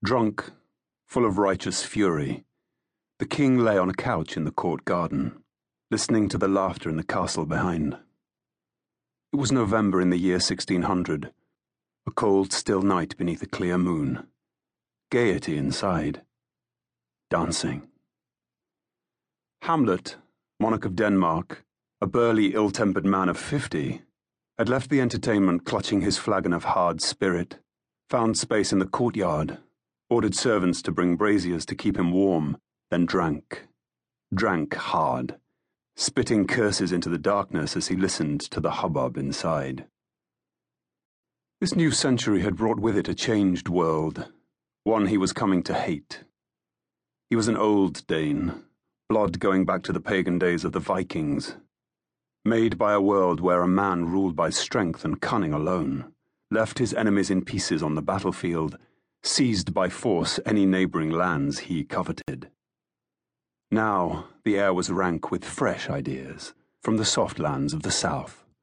Drunk, full of righteous fury, the king lay on a couch in the court garden, listening to the laughter in the castle behind. It was November in the year 1600, a cold, still night beneath a clear moon. Gaiety inside. Dancing. Hamlet, monarch of Denmark, a burly, ill-tempered man of 50, had left the entertainment clutching his flagon of hard spirit, found space in the courtyard, ordered servants to bring braziers to keep him warm, then drank hard, spitting curses into the darkness as he listened to the hubbub inside. This new century had brought with it a changed world, one he was coming to hate. He was an old Dane, blood going back to the pagan days of the Vikings, made by a world where a man ruled by strength and cunning alone, left his enemies in pieces on the battlefield, seized by force any neighboring lands he coveted. Now the air was rank with fresh ideas from the soft lands of the south.